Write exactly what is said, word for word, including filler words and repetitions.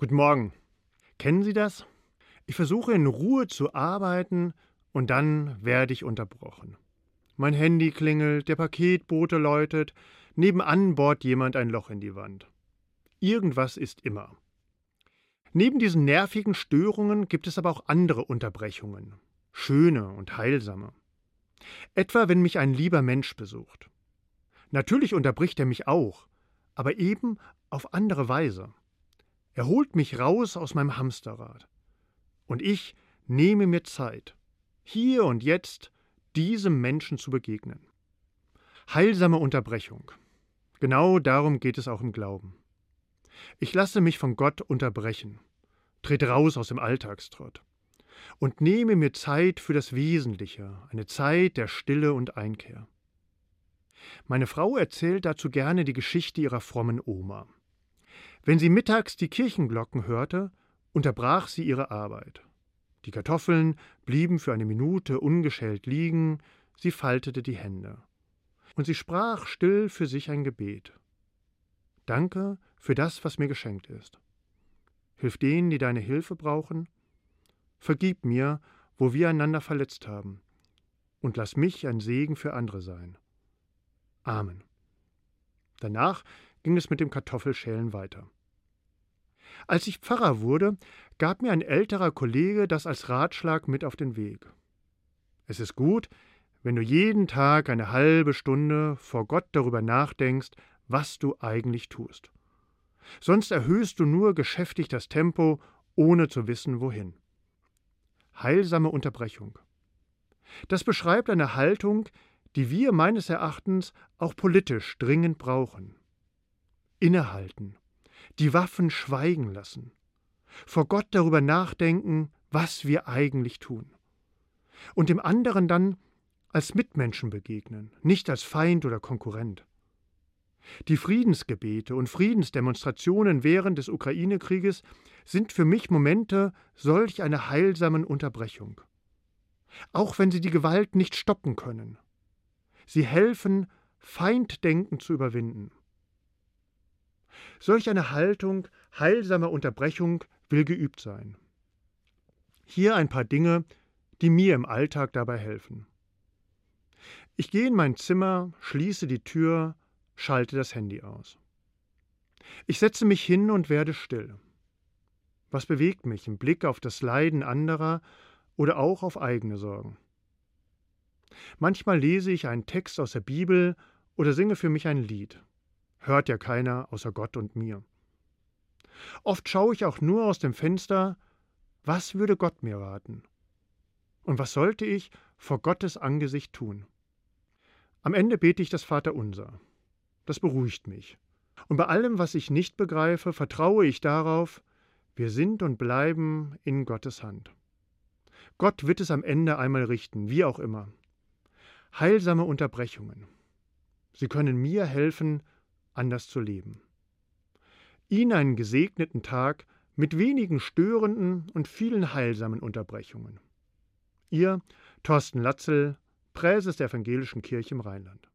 Guten Morgen. Kennen Sie das? Ich versuche in Ruhe zu arbeiten und dann werde ich unterbrochen. Mein Handy klingelt, der Paketbote läutet, nebenan bohrt jemand ein Loch in die Wand. Irgendwas ist immer. Neben diesen nervigen Störungen gibt es aber auch andere Unterbrechungen, schöne und heilsame. Etwa, wenn mich ein lieber Mensch besucht. Natürlich unterbricht er mich auch, aber eben auf andere Weise. Er holt mich raus aus meinem Hamsterrad. Und ich nehme mir Zeit, hier und jetzt diesem Menschen zu begegnen. Heilsame Unterbrechung. Genau darum geht es auch im Glauben. Ich lasse mich von Gott unterbrechen, trete raus aus dem Alltagstrott und nehme mir Zeit für das Wesentliche, eine Zeit der Stille und Einkehr. Meine Frau erzählt dazu gerne die Geschichte ihrer frommen Oma. Wenn sie mittags die Kirchenglocken hörte, unterbrach sie ihre Arbeit. Die Kartoffeln blieben für eine Minute ungeschält liegen, sie faltete die Hände. Und sie sprach still für sich ein Gebet. Danke für das, was mir geschenkt ist. Hilf denen, die deine Hilfe brauchen. Vergib mir, wo wir einander verletzt haben. Und lass mich ein Segen für andere sein. Amen. Danach ging es mit dem Kartoffelschälen weiter. Als ich Pfarrer wurde, gab mir ein älterer Kollege das als Ratschlag mit auf den Weg. Es ist gut, wenn du jeden Tag eine halbe Stunde vor Gott darüber nachdenkst, was du eigentlich tust. Sonst erhöhst du nur geschäftig das Tempo, ohne zu wissen, wohin. Heilsame Unterbrechung. Das beschreibt eine Haltung, die wir meines Erachtens auch politisch dringend brauchen. Innehalten, die Waffen schweigen lassen, vor Gott darüber nachdenken, was wir eigentlich tun. Und dem anderen dann als Mitmenschen begegnen, nicht als Feind oder Konkurrent. Die Friedensgebete und Friedensdemonstrationen während des Ukraine-Krieges sind für mich Momente solch einer heilsamen Unterbrechung. Auch wenn sie die Gewalt nicht stoppen können. Sie helfen, Feinddenken zu überwinden. Solch eine Haltung heilsamer Unterbrechung will geübt sein. Hier ein paar Dinge, die mir im Alltag dabei helfen. Ich gehe in mein Zimmer, schließe die Tür, schalte das Handy aus. Ich setze mich hin und werde still. Was bewegt mich im Blick auf das Leiden anderer oder auch auf eigene Sorgen? Manchmal lese ich einen Text aus der Bibel oder singe für mich ein Lied. Hört ja keiner außer Gott und mir. Oft schaue ich auch nur aus dem Fenster, was würde Gott mir raten? Und was sollte ich vor Gottes Angesicht tun? Am Ende bete ich das Vaterunser. Das beruhigt mich. Und bei allem, was ich nicht begreife, vertraue ich darauf, wir sind und bleiben in Gottes Hand. Gott wird es am Ende einmal richten, wie auch immer. Heilsame Unterbrechungen. Sie können mir helfen, anders zu leben. Ihnen einen gesegneten Tag mit wenigen störenden und vielen heilsamen Unterbrechungen. Ihr Thorsten Latzel, Präses der Evangelischen Kirche im Rheinland.